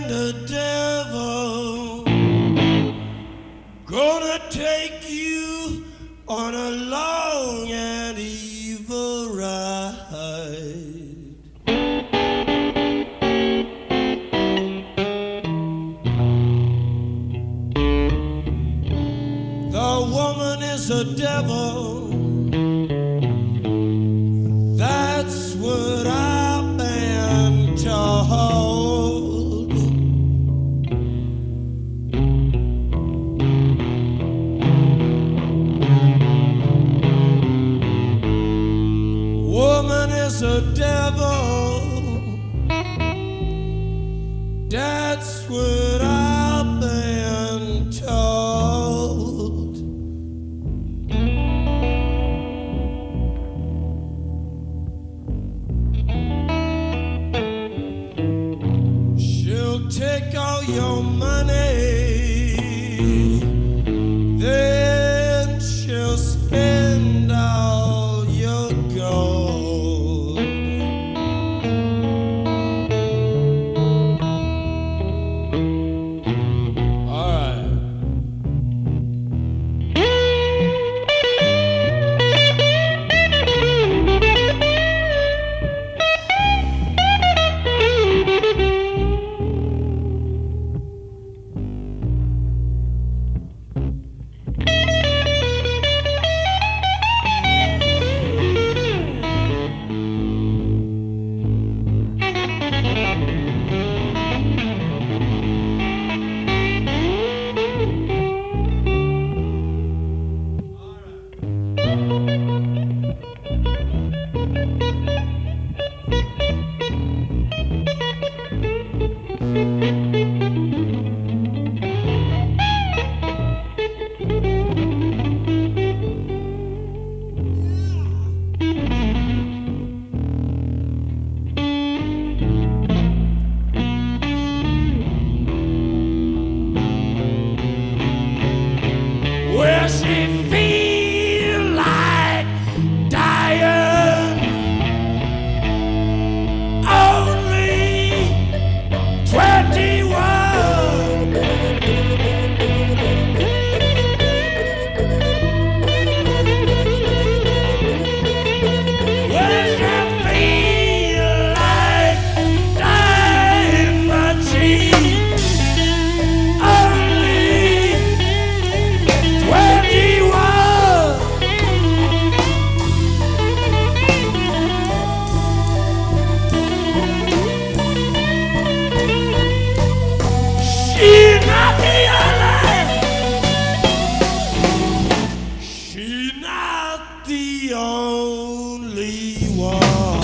the devil gonna take you on a long and evil ride. The woman is a devil. That's what I've been told. Woman is a devil. That's what I've been told. She'll take all your money, then she'll spend all your gold. All right. Well, she feel like dying. Only 21. Well, she feel like dying, but she only 21. She's not the only. She's not the only one.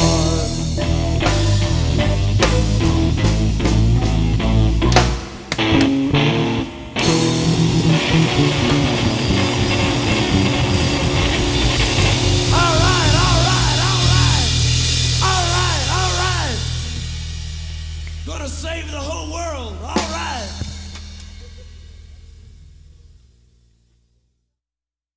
All right, all right, all right. All right, all right. Gonna save the whole world. All right.